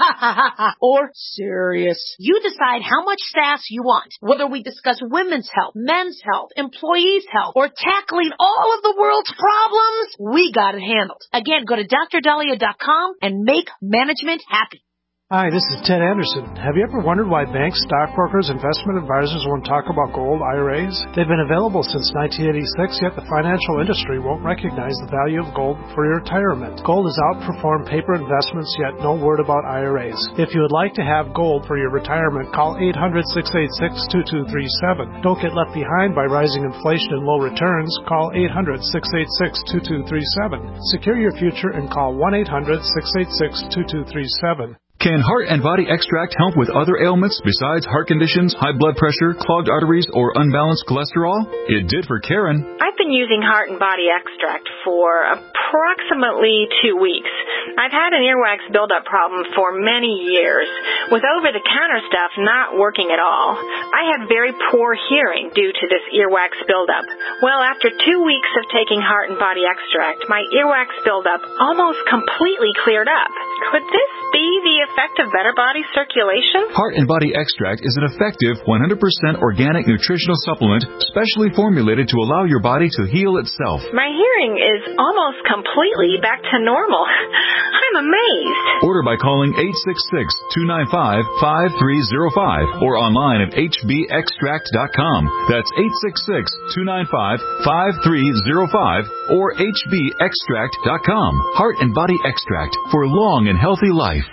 [SPEAKER 5] or serious, you decide how much sass you want. Whether we discuss women's health, men's health, employees' health, or tackling all of the world's problems, we got it handled. Again, go to dr dahlia dot com and make management happy.
[SPEAKER 6] Hi, this is Ted Anderson. Have you ever wondered why banks, stockbrokers, investment advisors won't talk about gold I R As? They've been available since nineteen eighty-six, yet the financial industry won't recognize the value of gold for your retirement. Gold has outperformed paper investments, yet no word about I R As. If you would like to have gold for your retirement, call eight hundred, six eight six, two two three seven. Don't get left behind by rising inflation and low returns. Call eight hundred, six eight six, two two three seven. Secure your future and call one eight hundred, six eight six, two two three seven.
[SPEAKER 15] Can Heart and Body Extract help with other ailments besides heart conditions, high blood pressure, clogged arteries, or unbalanced cholesterol? It did for Karen.
[SPEAKER 16] I've been using Heart and Body Extract for approximately two weeks. I've had an earwax buildup problem for many years, with over-the-counter stuff not working at all. I had very poor hearing due to this earwax buildup. Well, after two weeks of taking Heart and Body Extract, my earwax buildup almost completely cleared up. Could this be the effect of better body circulation?
[SPEAKER 15] Heart and Body Extract is an effective one hundred percent organic nutritional supplement specially formulated to allow your body to heal itself.
[SPEAKER 16] My hearing is almost completely back to normal. I'm amazed.
[SPEAKER 15] Order by calling eight six six, two nine five, five three zero five or online at h b extract dot com. That's eight six six, two nine five, five three zero five or h b extract dot com. Heart and Body Extract for long and healthy life.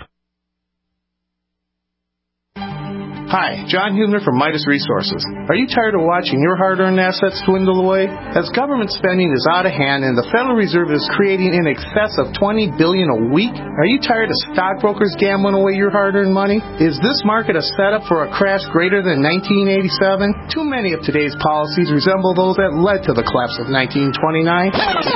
[SPEAKER 17] Hi, John Hubner from Midas Resources. Are you tired of watching your hard-earned assets dwindle away? As government spending is out of hand and the Federal Reserve is creating in excess of twenty billion dollars a week, are you tired of stockbrokers gambling away your hard-earned money? Is this market a setup for a crash greater than nineteen eighty-seven? Too many of today's policies resemble those that led to the collapse of nineteen twenty-nine.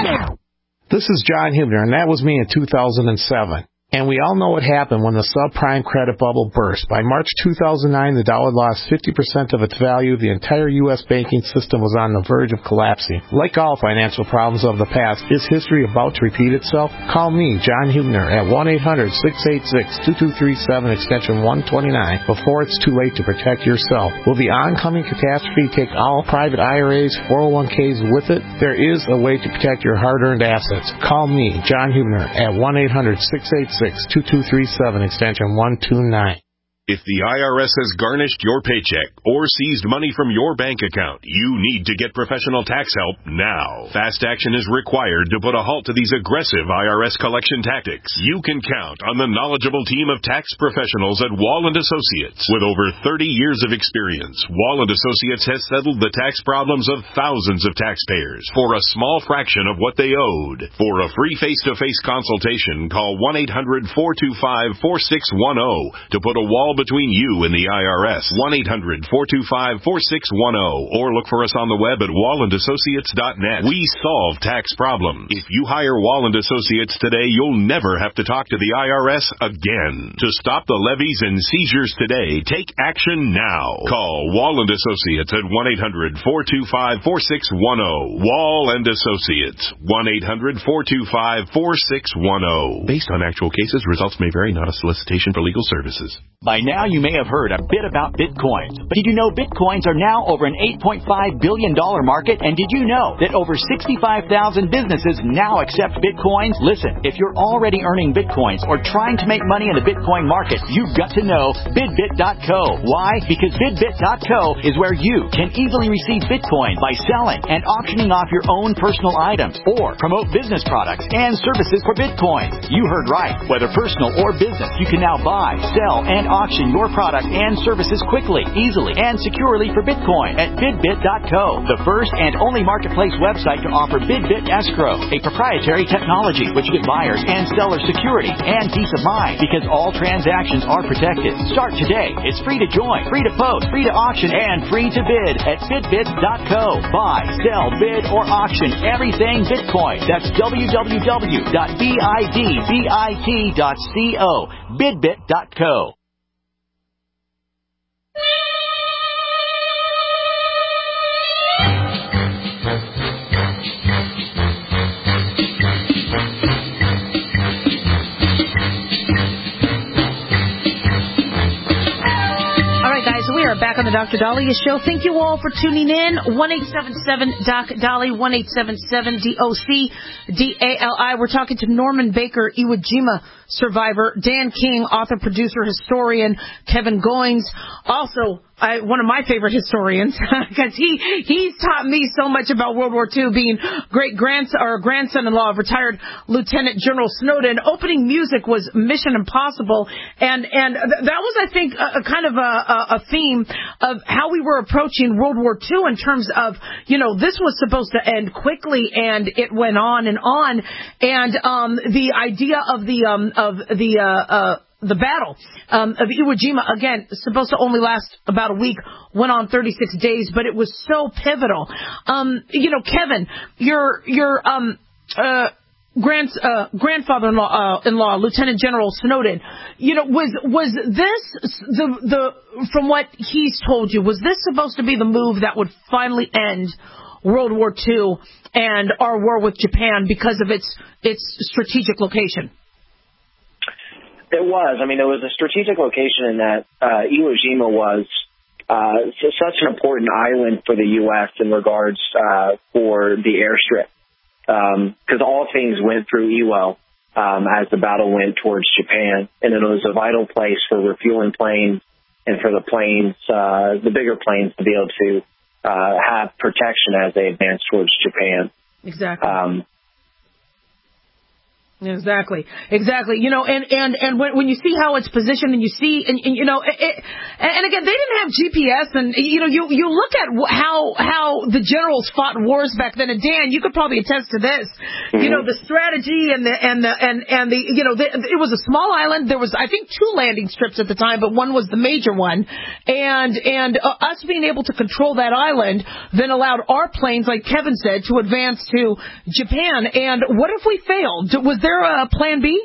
[SPEAKER 17] This is John Hubner, and that was me in two thousand seven. And we all know what happened when the subprime credit bubble burst. By March two thousand nine, the dollar lost fifty percent of its value. The entire U S banking system was on the verge of collapsing. Like all financial problems of the past, is history about to repeat itself? Call me, John Hubner, at one eight hundred, six eight six, two two three seven, extension one twenty-nine, before it's too late to protect yourself. Will the oncoming catastrophe take all private I R As, four oh one k's with it? There is a way to protect your hard-earned assets. Call me, John Hubner, at one eight hundred, six eight six, two two three seven, extension one two nine.
[SPEAKER 1] If the I R S has garnished your paycheck or seized money from your bank account, you need to get professional tax help now. Fast action is required to put a halt to these aggressive I R S collection tactics. You can count on the knowledgeable team of tax professionals at Wall and Associates. With over thirty years of experience, Wall and Associates has settled the tax problems of thousands of taxpayers for a small fraction of what they owed. For a free face-to-face consultation, call one eight hundred, four two five, four six one zero to put a wall between you and the I R S. one eight hundred, four two five, four six one zero or look for us on the web at wall and associates dot net. We solve tax problems. If you hire Wall and Associates today, you'll never have to talk to the I R S again. To stop the levies and seizures today, take action now. Call Wall and Associates at one eight hundred, four two five, four six one zero. Wall and Associates, one eight hundred, four two five, four six one zero. Based on actual cases, results may vary, not a solicitation for legal services.
[SPEAKER 9] By now, you may have heard a bit about Bitcoins. But did you know Bitcoins are now over an eight point five billion dollars market? And did you know that over sixty-five thousand businesses now accept Bitcoins? Listen, if you're already earning Bitcoins or trying to make money in the Bitcoin market, you've got to know Bidbit dot co. Why? Because Bidbit dot co is where you can easily receive Bitcoin by selling and auctioning off your own personal items or promote business products and services for Bitcoin. You heard right. Whether personal or business, you can now buy, sell, and auction your product and services quickly, easily, and securely for Bitcoin at Bidbit dot co, the first and only marketplace website to offer Bidbit Escrow, a proprietary technology which gives buyers and sellers security and peace of mind because all transactions are protected. Start today. It's free to join, free to post, free to auction, and free to bid at Bidbit dot co. Buy, sell, bid, or auction everything Bitcoin. That's w w w dot bidbit dot co. Bidbit dot co.
[SPEAKER 3] Back on the Doctor Daliah Show. Thank you all for tuning in. one eight seven seven D O C D A L I, one eight seven seven D O C D A L I. We're talking to Norman Baker, Iwo Jima survivor, Dan King, author, producer, historian, Kevin Goings, also I, one of my favorite historians, because he he's taught me so much about World War Two, being great grandson or grandson-in-law of retired Lieutenant General Snowden. Opening music was Mission Impossible, and and that was, I think, a, a kind of a, a theme of how we were approaching World War Two in terms of, you know, this was supposed to end quickly, and it went on and on, and um, the idea of the um, of the uh, uh, the battle um, of Iwo Jima, again, supposed to only last about a week, went on thirty-six days, but it was so pivotal. Um, you know, Kevin, your your um, uh, grand uh, grandfather-in-law, uh, in-law, Lieutenant General Snowden, you know, was was this the the from what he's told you, was this supposed to be the move that would finally end World War Two and our war with Japan because of its its strategic location?
[SPEAKER 13] It was. I mean, it was a strategic location in that uh, Iwo Jima was uh, such an important island for the U S in regards uh, for the airstrip, because um, all things went through Iwo um, as the battle went towards Japan, and it was a vital place for refueling planes and for the planes, uh, the bigger planes, to be able to uh, have protection as they advanced towards Japan.
[SPEAKER 3] Exactly.
[SPEAKER 13] Um,
[SPEAKER 3] Exactly, exactly. You know, and, and, and when, when you see how it's positioned and you see, and, and you know, it, it, and again, they didn't have G P S, and, you know, you, you look at how, how the generals fought wars back then, and Dan, you could probably attest to this, mm-hmm. you know, the strategy and the, and the, and, and the, you know, the, it was a small island. There was, I think, two landing strips at the time, but one was the major one. And, and uh, us being able to control that island then allowed our planes, like Kevin said, to advance to Japan. And what if we failed? Was there a plan B?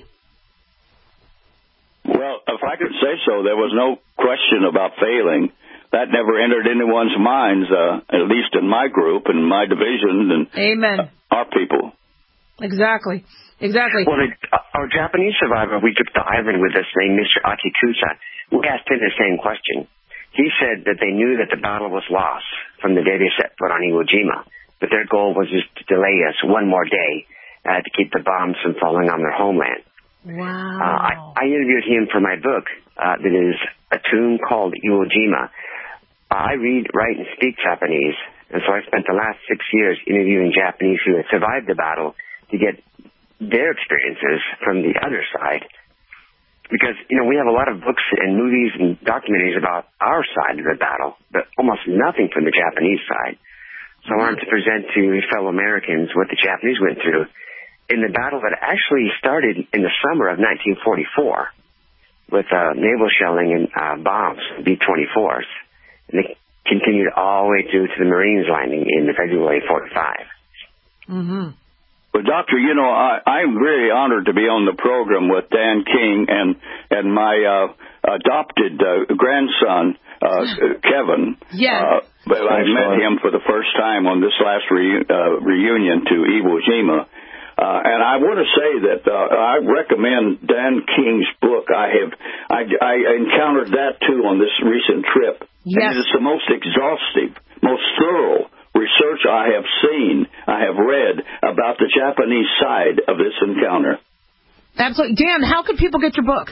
[SPEAKER 10] Well, if I could say so, there was no question about failing. That never entered anyone's minds, uh, at least in my group and my division and
[SPEAKER 3] Amen.
[SPEAKER 10] our people.
[SPEAKER 3] Exactly. Exactly.
[SPEAKER 14] Well, the, our Japanese survivor, we took the island with us named Mister Akikusa. We asked him the same question. He said that they knew that the battle was lost from the day they set foot on Iwo Jima, but their goal was just to delay us one more day Uh, to keep the bombs from falling on their homeland.
[SPEAKER 3] Wow.
[SPEAKER 14] Uh, I, I interviewed him for my book uh, that is A Tomb Called Iwo Jima. Uh, I read, write, and speak Japanese, and so I spent the last six years interviewing Japanese who had survived the battle to get their experiences from the other side. Because, you know, we have a lot of books and movies and documentaries about our side of the battle, but almost nothing from the Japanese side. So I wanted to present to fellow Americans what the Japanese went through in the battle that actually started in the summer of nineteen forty-four with uh, naval shelling and uh, bombs, B twenty-fours. And they continued all the way through to the Marines landing in February forty-five.
[SPEAKER 3] Mm-hmm.
[SPEAKER 10] Well, Doctor, you know, I, I'm very honored to be on the program with Dan King and, and my uh, adopted uh, grandson, uh, Kevin.
[SPEAKER 3] Yes.
[SPEAKER 10] Uh, but I met him for the first time on this last re- uh, reunion to Iwo Jima. Uh, and I want to say that uh, I recommend Dan King's book. I have I, I encountered that, too, on this recent trip.
[SPEAKER 3] Yes.
[SPEAKER 10] And it is the most exhaustive, most thorough research I have seen, I have read about the Japanese side of this encounter.
[SPEAKER 3] Absolutely. Dan, how can people get your book?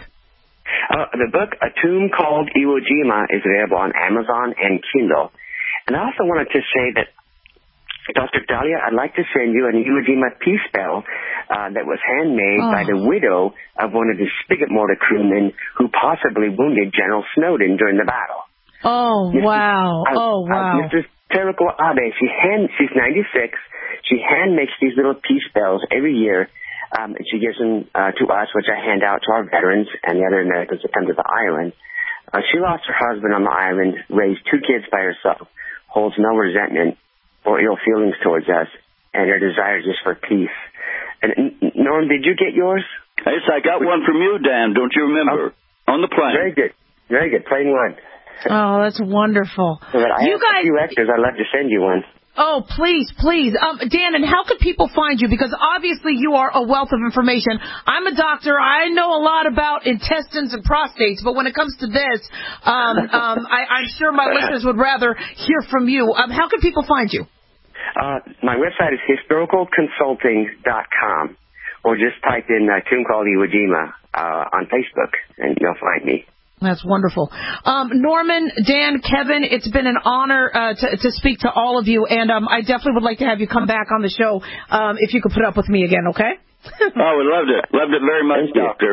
[SPEAKER 14] Uh, the book, A Tomb Called Iwo Jima, is available on Amazon and Kindle. And I also wanted to say that, Doctor Daliah, I'd like to send you an Iwo Jima peace bell uh, that was handmade oh. by the widow of one of the spigot mortar crewmen who possibly wounded General Snowden during the battle.
[SPEAKER 3] Oh, Missus wow.
[SPEAKER 14] Uh,
[SPEAKER 3] oh, wow.
[SPEAKER 14] Uh, Missus Teriko Abe, she hand, she's ninety-six. She hand makes these little peace bells every year, um, and she gives them uh, to us, which I hand out to our veterans and the other Americans that come to the island. Uh, she lost her husband on the island, raised two kids by herself, holds no resentment or ill feelings towards us, and her desire just for peace. And Norm, did you get yours?
[SPEAKER 10] Yes, I got one from you, Dan. Don't you remember? Oh, on the plane.
[SPEAKER 14] Very good. Very good. Plane one.
[SPEAKER 3] Oh, that's wonderful.
[SPEAKER 14] So that I
[SPEAKER 3] you
[SPEAKER 14] have
[SPEAKER 3] guys,
[SPEAKER 14] a few extras. I'd love to send you one.
[SPEAKER 3] Oh, please, please. Um, Dan, and how could people find you? Because obviously you are a wealth of information. I'm a doctor. I know a lot about intestines and prostates, but when it comes to this, um, um, I, I'm sure my listeners would rather hear from you. Um, how can people find you?
[SPEAKER 14] Uh, my website is historical consulting dot com, or just type in uh, Tomb Called Iwo Jima uh, on Facebook, and you'll find me.
[SPEAKER 3] That's wonderful. Um, Norman, Dan, Kevin, it's been an honor uh, to, to speak to all of you, and um, I definitely would like to have you come back on the show um, if you could put up with me again, okay?
[SPEAKER 10] Oh, we loved it. Loved it very much, Doctor.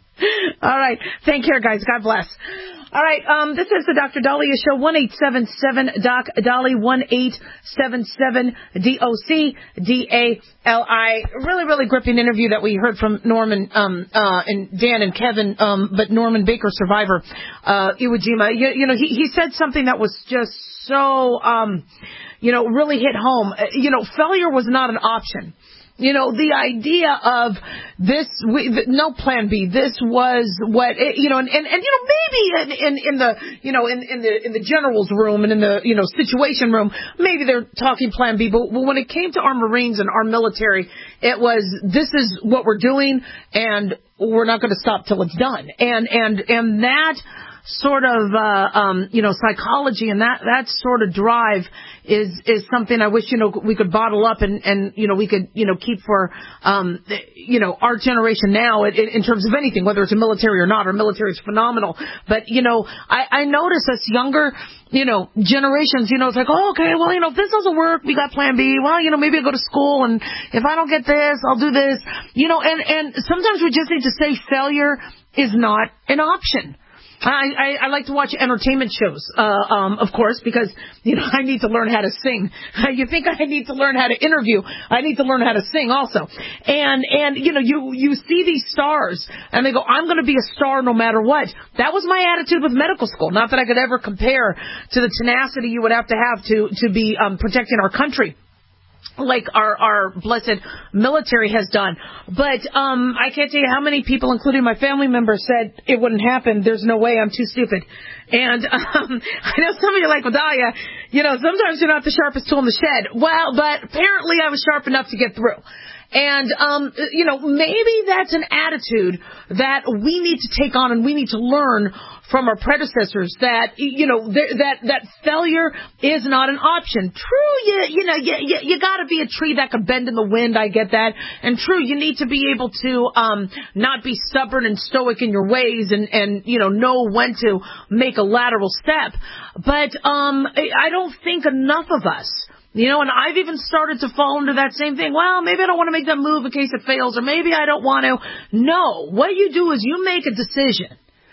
[SPEAKER 3] All right. Take care, guys. God bless. All right. Um, this is the Doctor Daliah Show, one eight seven seven D O C Dolly, one eight seven seven D O C D A L I. Really, really gripping interview that we heard from Norman um, uh, and Dan and Kevin, um, but Norman Baker, survivor, uh, Iwo Jima. You, you know, he, he said something that was just so, um, you know, really hit home. You know, failure was not an option. You know, the idea of this, we, the, no plan B, this was what, you know, and, and, and you know, maybe in, in, in the, you know, in, in the, in the general's room and in the, you know, situation room, maybe they're talking plan B, but when it came to our Marines and our military, it was, this is what we're doing and we're not going to stop till it's done. And, and, and that sort of, uh, um, you know, psychology and that, that sort of drive is, is something I wish, you know, we could bottle up and, and, you know, we could, you know, keep for, um, you know, our generation now in, in terms of anything, whether it's a military or not. Our military is phenomenal. But, you know, I, I notice us younger, you know, generations, you know, it's like, oh, okay, well, you know, if this doesn't work, we got plan B. Well, you know, maybe I'll go to school, and if I don't get this, I'll do this. You know, and, and sometimes we just need to say failure is not an option. I, I, I like to watch entertainment shows, uh, um, of course, because, you know, I need to learn how to sing. You think I need to learn how to interview. I need to learn how to sing also. And, and, you know, you, you see these stars and they go, I'm going to be a star no matter what. That was my attitude with medical school. Not that I could ever compare to the tenacity you would have to have to, to be, um, protecting our country, like our, our blessed military has done. But um, I can't tell you how many people, including my family members, said it wouldn't happen. There's no way. I'm too stupid. And um, I know some of you are like, well, Dahlia, you know, sometimes you're not the sharpest tool in the shed. Well, but apparently I was sharp enough to get through. And, um, you know, maybe that's an attitude that we need to take on and we need to learn from our predecessors, that, you know, that, that failure is not an option. True, you, you know, you, you, you gotta be a tree that can bend in the wind. I get that. And true, you need to be able to, um, not be stubborn and stoic in your ways and, and, you know, know when to make a lateral step. But, um, I don't think enough of us, you know, and I've even started to fall into that same thing. Well, maybe I don't want to make that move in case it fails, or maybe I don't want to. No, what you do is you make a decision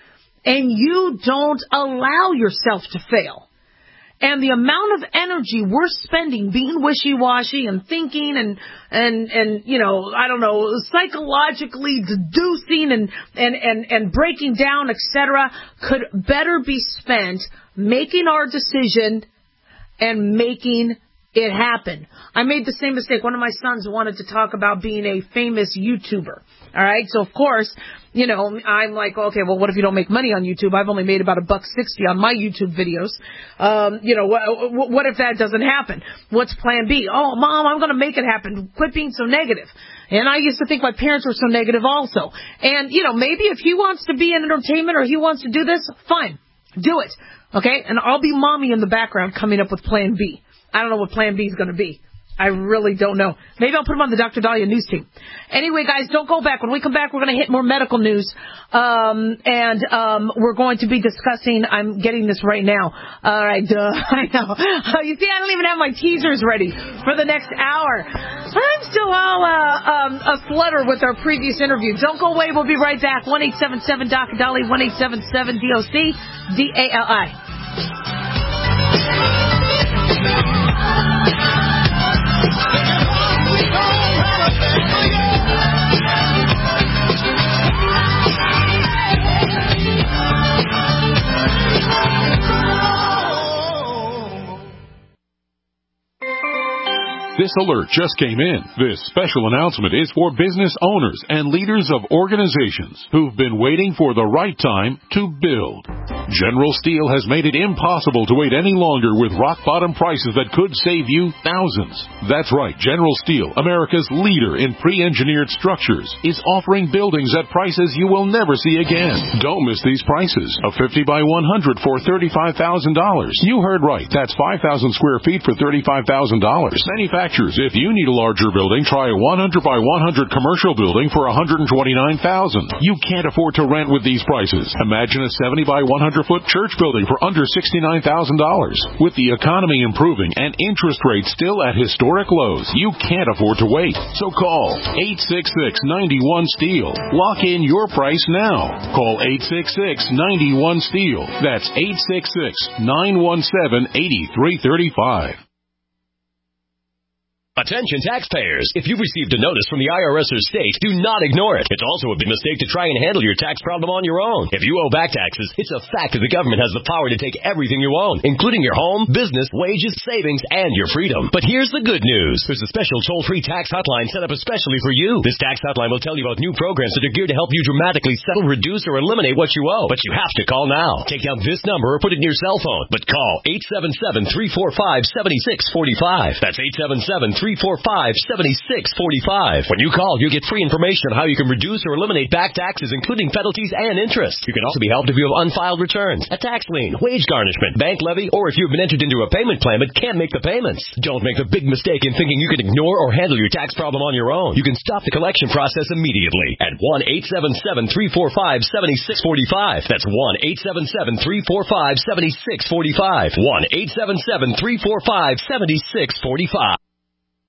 [SPEAKER 3] and you don't allow yourself to fail. And the amount of energy we're spending being wishy-washy and thinking and, and, and, you know, I don't know, psychologically deducing and, and, and, and breaking down, et cetera, could better be spent making our decision and making it happen. I made the same mistake. One of my sons wanted to talk about being a famous YouTuber. All right. So, of course, you know, I'm like, okay, well, what if you don't make money on YouTube? I've only made about a buck sixty on my YouTube videos. Um, you know, what, what if that doesn't happen? What's plan B? Oh, Mom, I'm going to make it happen. Quit being so negative. And I used to think my parents were so negative also. And, you know, maybe if he wants to be in entertainment or he wants to do this, fine. Do it. Okay. And I'll be mommy in the background coming up with plan B. I don't know what plan B is going to be. I really don't know. Maybe I'll put him on the Doctor Daliah news team. Anyway, guys, don't go back. When we come back, we're going to hit more medical news. Um, and um, we're going to be discussing, I'm getting this right now. All right, duh, I know. Uh, you see, I don't even have my teasers ready for the next hour. I'm still all uh, um, aflutter with our previous interview. Don't go away. We'll be right back. one eight seven seven D O C Dolly, one eight seven seven D O C D A L I.
[SPEAKER 18] This alert just came in. This special announcement is for business owners and leaders of organizations who've been waiting for the right time to build. General Steel has made it impossible to wait any longer with rock-bottom prices that could save you thousands. That's right, General Steel, America's leader in pre-engineered structures, is offering buildings at prices you will never see again. Don't miss these prices. A fifty by one hundred for thirty-five thousand dollars. You heard right. That's five thousand square feet for thirty-five thousand dollars. Manufacturers, if you need a larger building, try a one hundred by one hundred commercial building for one hundred twenty-nine thousand dollars. You can't afford to rent with these prices. Imagine a seventy by one hundred foot church building for under sixty-nine thousand dollars. With the economy improving and interest rates still at historic lows, you can't afford to wait. So call eight six six, nine one, STEEL. Lock in your price now. Call eight six six, nine one, STEEL. That's eight six six, nine one seven, eight three three five.
[SPEAKER 19] Attention taxpayers. If you've received a notice from the I R S or state, do not ignore it. It's also a big mistake to try and handle your tax problem on your own. If you owe back taxes, it's a fact that the government has the power to take everything you own, including your home, business, wages, savings, and your freedom. But here's the good news. There's a special toll-free tax hotline set up especially for you. This tax hotline will tell you about new programs that are geared to help you dramatically settle, reduce, or eliminate what you owe. But you have to call now. Take down this number or put it in your cell phone. But call eight seven seven, three four five, seven six four five. That's eight seven seven, three four five, seven six four five. When you call, you get free information on how you can reduce or eliminate back taxes, including penalties and interest. You can also be helped if you have unfiled returns, a tax lien, wage garnishment, bank levy, or if you've been entered into a payment plan but can't make the payments. Don't make the big mistake in thinking you can ignore or handle your tax problem on your own. You can stop the collection process immediately at one eight seven seven, three four five, seven six four five. That's one eight seven seven, three four five, seven six four five. one eight seven seven, three four five, seven six four five.